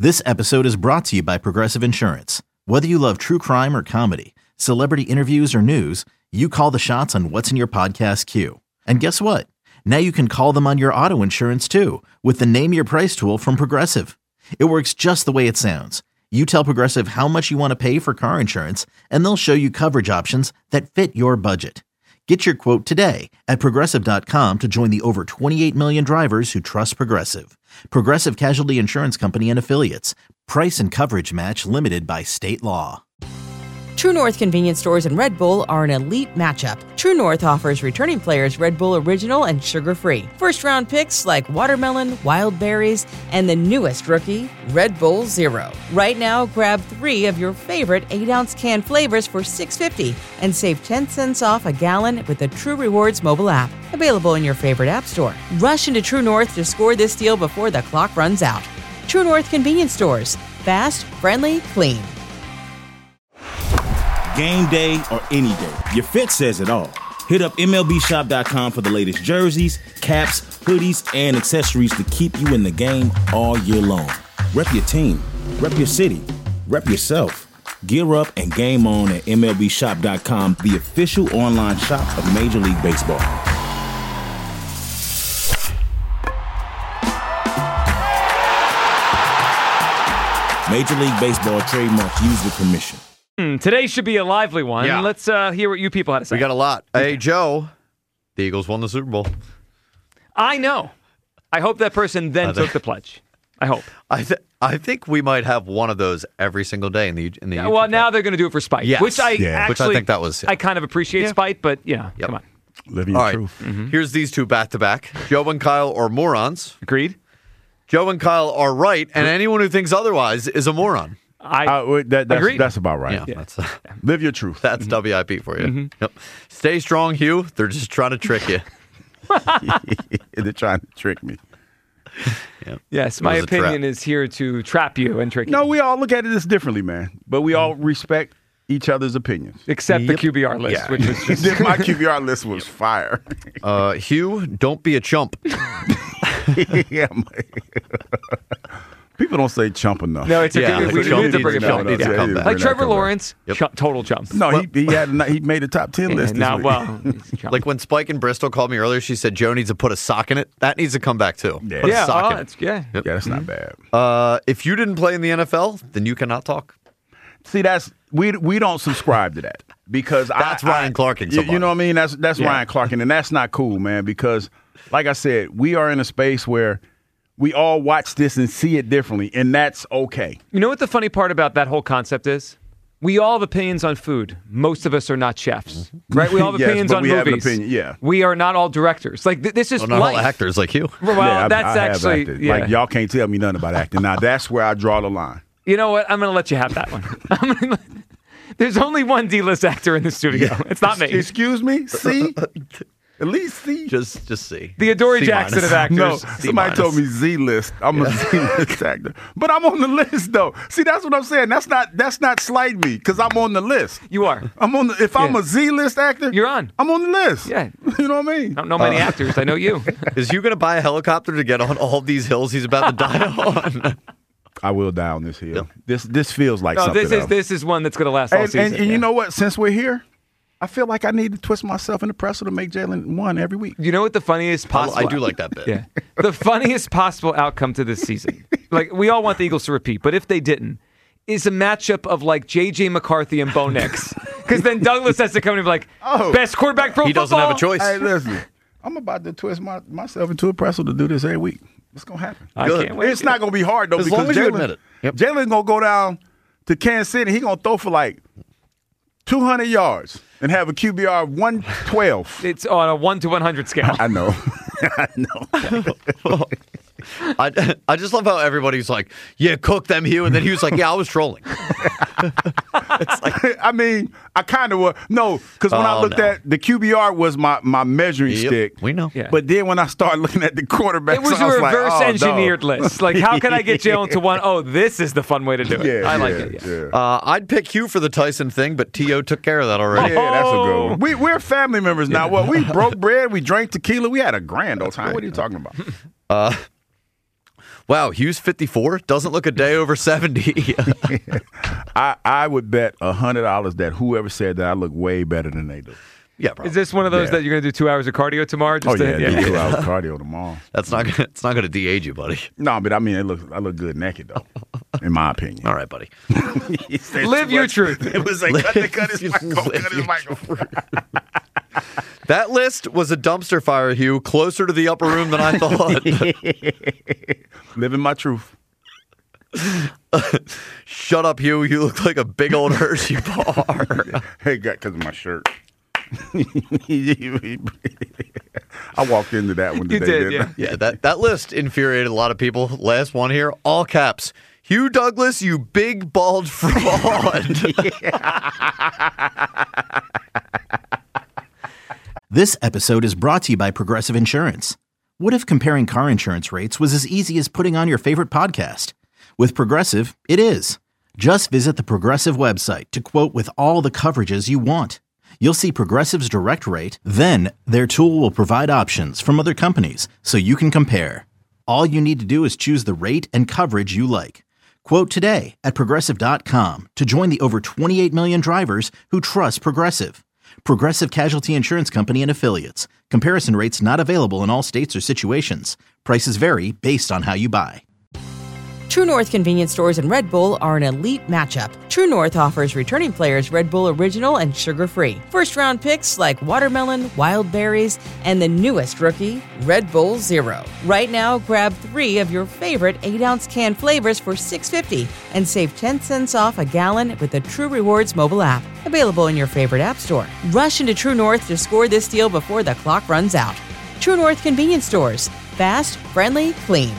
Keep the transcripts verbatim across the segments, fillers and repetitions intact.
This episode is brought to you by Progressive Insurance. Whether you love true crime or comedy, celebrity interviews or news, you call the shots on what's in your podcast queue. And guess what? Now you can call them on your auto insurance too with the Name Your Price tool from Progressive. It works just the way it sounds. You tell Progressive how much you want to pay for car insurance, and they'll show you coverage options that fit your budget. Get your quote today at Progressive dot com to join the over twenty-eight million drivers who trust Progressive. Progressive Casualty Insurance Company and Affiliates. Price and coverage match limited by state law. True North convenience stores and Red Bull are an elite matchup. True North offers returning players Red Bull Original and sugar-free. First-round picks like watermelon, wild berries, and the newest rookie, Red Bull Zero. Right now, grab three of your favorite eight ounce can flavors for six dollars and fifty cents and save ten cents off a gallon with the True Rewards mobile app. Available in your favorite app store. Rush into True North to score this deal before the clock runs out. True North convenience stores. Fast, friendly, clean. Game day or any day, your fit says it all. Hit up M L B shop dot com for the latest jerseys, caps, hoodies, and accessories to keep you in the game all year long. Rep your team, rep your city, rep yourself. Gear up and game on at M L B shop dot com, the official online shop of Major League Baseball. Major League Baseball trademarks used with permission. Hmm, today should be a lively one. Yeah. Let's uh, hear what you people had to say. We got a lot. Hey, Joe, the Eagles won the Super Bowl. I know. I hope that person then took the pledge. I hope. I th- I think we might have one of those every single day in the in the. Yeah, well, now they're going to do it for spite, Yes. which I Yeah. actually, Which I think that was- I kind of appreciate Yeah. spite, but yeah, Yep. come on. Living All your right. truth. Mm-hmm. Here's these two back to back. Joe and Kyle are morons. Agreed. Joe and Kyle are right, and anyone who thinks otherwise is a moron. I Uh, wait, that, that's, Agreed. that's about right. Yeah, that's uh, Live your truth. that's W I P for you. Mm-hmm. Yep. Stay strong, Hugh. They're just trying to trick you. They're trying to trick me. yes, my was a opinion trap. is here to trap you and trick you. No, we all look at it this differently, man. But we all respect each other's opinions. Except the Yep. Q B R list, Yeah. which was just My Q B R list was fire. Uh, Hugh, don't be a chump. yeah, my- People don't say chump enough. no. It's Yeah, a like we, we chump need to bring it needs back. to- needs to Yeah. come back. Like Bring that Trevor come back. Lawrence, Yep. chu- total chump. No, he he had a- he made a top ten list. This now, week. well, he's a chump. Like when Spike in Bristol called me earlier, she said Joe needs to put a sock in it. That needs to come back too. Yeah. Put a yeah, sock oh, in it. it's, yeah. yeah, that's not bad. Uh, if you didn't play in the N F L, then you cannot talk. See, that's we we don't subscribe to that because That's I, Ryan I, Clarking You, somebody. you know what I mean? That's that's Yeah. Ryan Clarking, and that's not cool, man. Because, like I said, we are in a space where we all watch this and see it differently, and that's okay. You know what the funny part about that whole concept is? We all have opinions on food. Most of us are not chefs, right? We all have Yes, opinions but on we have an movies. opinian, yeah. We are not all directors. Like th- this is Well, not life. all actors like you. Well, yeah, I- that's I have actually acted. yeah. Like y'all can't tell me nothing about acting. Now that's where I draw the line. You know what? I'm going to let you have that one. I'm gonna, there's only one D-list actor in the studio. It's not me. Excuse me. See, at least see. Just, just see. The Adoree C Jackson minus. of actors. No, C somebody minus. told me Z list. I'm a Z list actor, but I'm on the list though. See, that's what I'm saying. That's not that's not slighting me because I'm on the list. You are. I'm on. The, if I'm Yeah. a Z list actor, You're on. I'm on the list. Yeah. you know what I mean. I don't know many actors. I know you. Is Hugh going to buy a helicopter to get on all of these hills he's about to die on? I will die on this hill. This this feels like No, something this is else. this is one that's going to last all and, season. and, and yeah. you know what? Since we're here, I feel like I need to twist myself in the presser to make Jalen one every week. You know what the funniest I, possible? I do like that bit. Yeah. The funniest possible outcome to this season. Like, we all want the Eagles to repeat, but if they didn't, is a matchup of like J J McCarthy and Bo Nix. Because then Douglas has to come in and be like, Oh. best quarterback pro He doesn't football. have a choice. Hey, listen, I'm about to twist my, myself into a pretzel to do this every week. What's gonna happen? I Good. can't wait. It's not gonna be hard though As because long as you Jalen, admit it. Yep. Jalen gonna go down to Kansas City. He gonna throw for like two hundred yards and have a Q B R of one twelve. It's on a one to one hundred scale. I know. I know. I, I just love how everybody's like, yeah, cook them, Hugh. And then he was like, yeah, I was trolling. It's like, I mean, I kind of was. No, because when I Oh, looked no. at the Q B R was my, my measuring Yep, stick. we know. Yeah. But then when I started looking at the quarterbacks, It was I a was like, reverse oh, engineered no. list. Like, how can I get Jalen to one? Oh, this is the fun way to do it. Yeah, I like yeah, it. Yeah. yeah. Uh, I'd pick Hugh for the Tyson thing, but T O took care of that already. Yeah, that's a good Oh. one. We, we're family members now. What? We broke bread. We drank tequila. We had a grand old time. What are you talking about? Wow, Hughes fifty-four doesn't look a day over seventy. I, I would bet one hundred dollars that whoever said that I look way better than they do. Yeah, probably. Is this one of those Yeah. that you're going to do two hours of cardio tomorrow? Just Oh, to, yeah, do two hours cardio tomorrow. That's not gonna, it's not going to de-age you, buddy. No, but I mean, it look, I look good naked, though, in my opinion. All right, buddy. Live your truth. It was like, cut, the, cut his microphone, Live cut his your microphone. That list was a dumpster fire, Hugh, closer to the upper room than I thought. Living my truth. Shut up, Hugh. You look like a big old Hershey bar. Hey, got because of my shirt. I walked into that one You today. did, didn't yeah. I? Yeah, that, that list infuriated a lot of people. Last one here, all caps. Hugh Douglas, you big bald fraud. This episode is brought to you by Progressive Insurance. What if comparing car insurance rates was as easy as putting on your favorite podcast? With Progressive, it is. Just visit the Progressive website to quote with all the coverages you want. You'll see Progressive's direct rate, then their tool will provide options from other companies so you can compare. All you need to do is choose the rate and coverage you like. Quote today at Progressive dot com to join the over twenty-eight million drivers who trust Progressive. Progressive Casualty Insurance Company and Affiliates. Comparison rates not available in all states or situations. Prices vary based on how you buy. True North convenience stores and Red Bull are an elite matchup. True North offers returning players Red Bull Original and sugar-free. First-round picks like watermelon, wild berries, and the newest rookie, Red Bull Zero. Right now, grab three of your favorite eight-ounce can flavors for six dollars and fifty cents and save ten cents off a gallon with the True Rewards mobile app. Available in your favorite app store. Rush into True North to score this deal before the clock runs out. True North convenience stores. Fast, friendly, clean.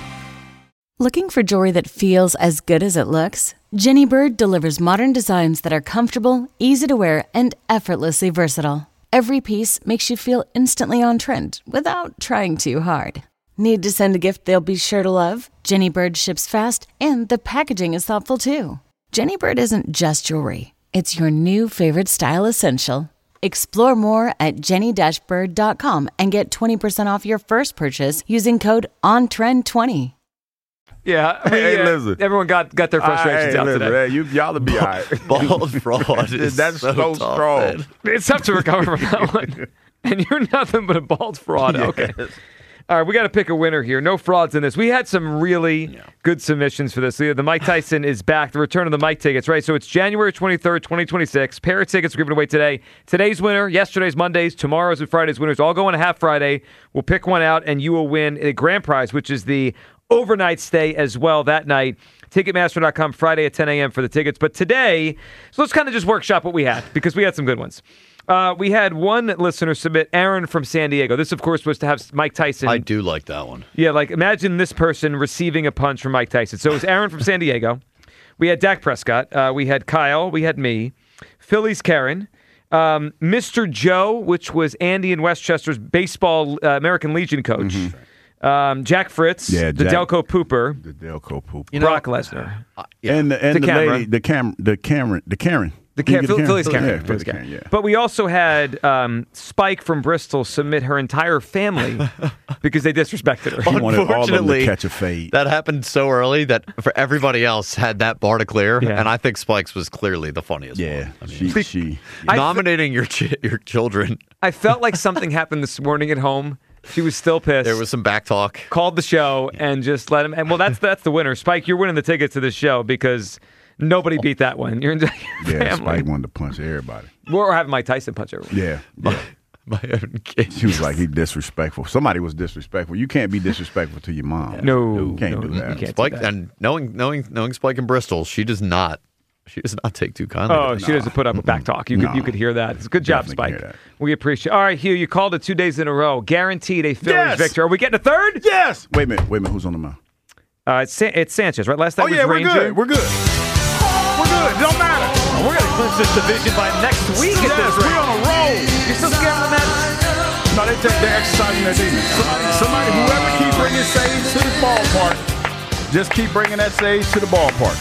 Looking for jewelry that feels as good as it looks? Jenny Bird delivers modern designs that are comfortable, easy to wear, and effortlessly versatile. Every piece makes you feel instantly on trend without trying too hard. Need to send a gift they'll be sure to love? Jenny Bird ships fast, and the packaging is thoughtful too. Jenny Bird isn't just jewelry. It's your new favorite style essential. Explore more at jenny dash bird dot com and get twenty percent off your first purchase using code on trend twenty. Yeah, I mean, Hey, yeah, listen. everyone got, got their frustrations Hey, out listen, today. hey, you, y'all will be all right. Bald fraud is That's so, so tough, strong. man. It's tough to recover from that one. And you're nothing but a bald fraud. Okay. All right, we got to pick a winner here. No frauds in this. We had some really good submissions for this. The Mike Tyson is back. The return of the Mike tickets, right? So it's January twenty-third, twenty twenty-six. Pair of tickets are given away today. Today's winner, yesterday's Mondays, tomorrow's and Friday's winners all go on a half Friday. We'll pick one out, and you will win a grand prize, which is the overnight stay as well that night. Ticketmaster dot com Friday at ten a.m. for the tickets. But today, so let's kind of just workshop what we had because we had some good ones. Uh, we had one listener submit, Aaron from San Diego. This, of course, was to have Mike Tyson. I do like that one. Yeah, like imagine this person receiving a punch from Mike Tyson. So it was Aaron from San Diego. We had Dak Prescott. Uh, we had Kyle. We had me. Philly's Karen. Um, Mister Joe, which was Andy in Westchester's baseball uh, American Legion coach. Mm-hmm. Um, Jack Fritz. Yeah, the Jack- Delco Pooper. The Delco poop. You know, Brock Lesnar. uh, yeah. And the, and The the, camera. lady, the Cam, the Cameron, the Karen. The Did you Cam- get Phil- Philly's Karen. Yeah, Philly's Philly's Karen. Karen, yeah. But we also had um, Spike from Bristol submit her entire family because they disrespected her. He wanted all of them to Unfortunately, catch a fade. That happened so early that for everybody else had that bar to clear, Yeah. and I think Spike's was clearly the funniest Yeah, one. I mean, she, she. I- nominating your ch- your children, I felt like something happened this morning at home. She was still pissed. there was some back talk. Called the show and just let him. And well, that's that's the winner. Spike, you're winning the tickets to this show because nobody beat that one. You're in your Yeah, family. Spike wanted to punch everybody. We're having Mike Tyson punch everyone. Yeah, yeah. My own kids. She was like, he disrespectful. Somebody was disrespectful. You can't be disrespectful to your mom. No, You can't no, do you that. can't. do Spike, that. and knowing knowing knowing Spike in Bristol, she does not. She does not take too kindly. Oh, to she that. doesn't put up with back talk. You could No. you could hear that. It's a good job, Definitely Spike. can hear that. We appreciate. All right, Hugh, you called it two days in a row. Guaranteed a Phillies Yes! victory. Are we getting a third? Yes. Wait a minute. Wait a minute. Who's on the mound? Uh, it's, San- it's Sanchez, right? Last time Oh was yeah, we're Ranger. good. We're good. We're good. It don't matter. We're gonna clinch this division by next week. At Yes, this we're rate. on a roll. You're still scared of the Mets? No, they take, they're exercising their demons. Somebody, somebody, whoever keep bringing Sage to the ballpark, just keep bringing that Sage to the ballpark.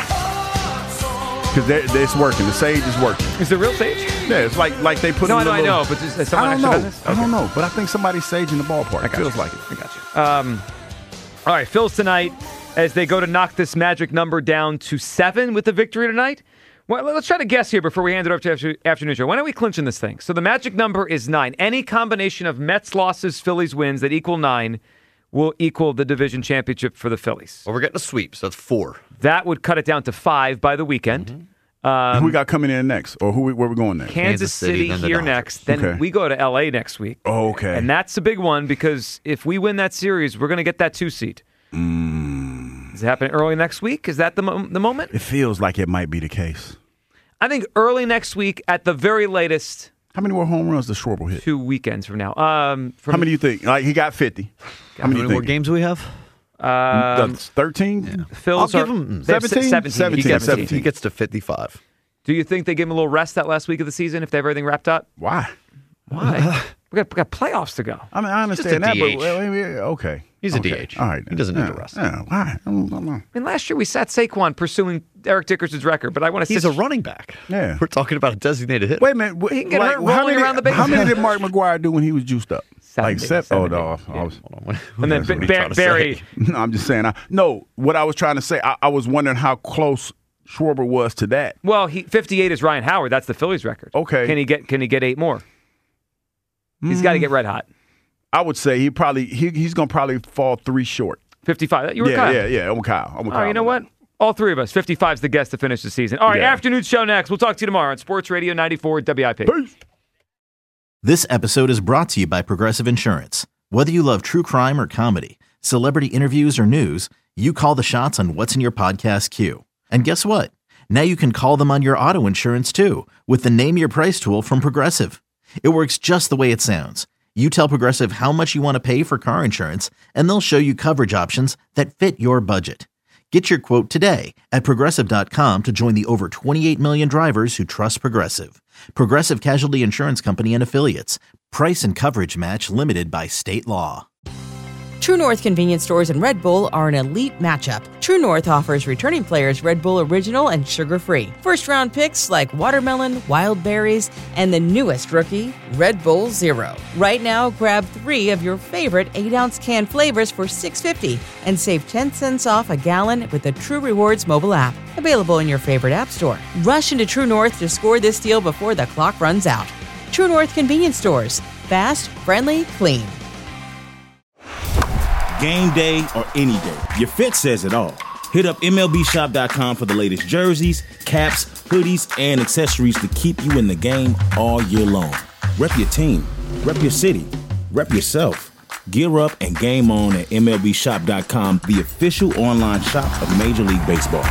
Because it's working. The Sage is working. Is it real Sage? Yeah, it's like like they put. No, in I know, a I little, know, but just, has someone I don't actually know. done this? I don't know, but I think somebody's Sage in the ballpark. It feels like it. I got you. Um, all right, Phil's tonight. as they go to knock this magic number down to seven with the victory tonight? Well, let's try to guess here before we hand it over to after, Afternoon Show. Why don't we clinch in this thing? So the magic number is nine. Any combination of Mets losses, Phillies wins that equal nine will equal the division championship for the Phillies. Well, we're getting a sweep, so that's four. That would cut it down to five by the weekend. Mm-hmm. Um, who we got coming in next? Or who we, where we going next? Kansas, Kansas City, City here next. Then okay. we go to L A next week. Oh, okay. And that's a big one because if we win that series, we're going to get that two seed. Mm. Is it happening early next week? Is that the, mo- the moment? It feels like it might be the case. I think early next week at the very latest. How many more home runs does Schwarber hit? Two weekends from now. Um, from, How many do you think? Like he got fifty. How many, many more games do we have? Um, thirteen? Yeah. Phil's I'll are, give him seventeen. seventeen. seventeen. He gets, seventeen. he gets to fifty-five. Do you think they give him a little rest that last week of the season if they have everything wrapped up? Why? Why? we, got, we got playoffs to go. I mean, I understand that, D H. but wait, wait, wait, okay. He's a okay. D H. All right. He doesn't yeah, need to rest. Yeah, why? I mean, last year we sat Saquon pursuing Eric Dickerson's record, but I want to He's sit... a running back. Yeah. We're talking about a designated hitter. Wait a minute. He can get like, hurt rolling how many, around the base. How many did Mark McGwire do when he was juiced up? seventy, Like seven? seventy. Oh, no. Yeah. I was, Hold on. And then What Ba- are you trying to Barry... say? no, I'm just saying. I, no, what I was trying to say, I, I was wondering how close Schwarber was to that. Well, he fifty-eight is Ryan Howard. That's the Phillies record. Okay. Can he get Can he get eight more? He's Mm. got to get red hot. I would say he probably he, he's going to probably fall three short. fifty-five. You were yeah, Kyle. yeah, yeah. I'm with Kyle. I'm with All right, Kyle. you know what? All three of us. fifty-five is the guess to finish the season. All right, Yeah. Afternoon Show next. We'll talk to you tomorrow on Sports Radio ninety-four W I P. Peace. This episode is brought to you by Progressive Insurance. Whether you love true crime or comedy, celebrity interviews or news, you call the shots on what's in your podcast queue. And guess what? Now you can call them on your auto insurance too with the Name Your Price tool from Progressive. It works just the way it sounds. You tell Progressive how much you want to pay for car insurance, and they'll show you coverage options that fit your budget. Get your quote today at Progressive dot com to join the over twenty-eight million drivers who trust Progressive. Progressive Casualty Insurance Company and Affiliates. Price and coverage match limited by state law. True North convenience stores and Red Bull are an elite matchup. True North offers returning players Red Bull Original and sugar-free. First-round picks like watermelon, wild berries, and the newest rookie, Red Bull Zero. Right now, grab three of your favorite eight-ounce can flavors for six dollars and fifty cents and save ten cents off a gallon with the True Rewards mobile app. Available in your favorite app store. Rush into True North to score this deal before the clock runs out. True North convenience stores. Fast, friendly, clean. Game day or any day, your fit says it all. Hit up M L B shop dot com for the latest jerseys, caps, hoodies, and accessories to keep you in the game all year long. Rep your team, rep your city, rep yourself. Gear up and game on at M L B shop dot com, the official online shop of Major League Baseball.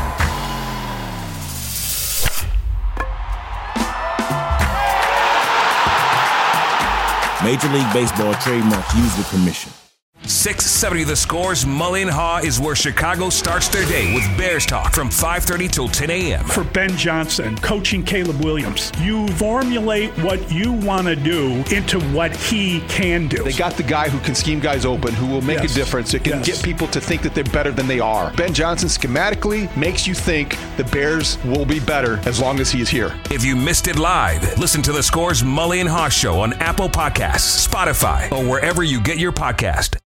Major League Baseball trademarks used with permission. six seventy The Score's Mully and Haw is where Chicago starts their day with Bears talk from five thirty till ten a.m. For Ben Johnson, coaching Caleb Williams, you formulate what you want to do into what he can do. They got the guy who can scheme guys open, who will make Yes. a difference. It can Yes. get people to think that they're better than they are. Ben Johnson schematically makes you think the Bears will be better as long as he is here. If you missed it live, listen to The Score's Mully and Haw show on Apple Podcasts, Spotify, or wherever you get your podcast.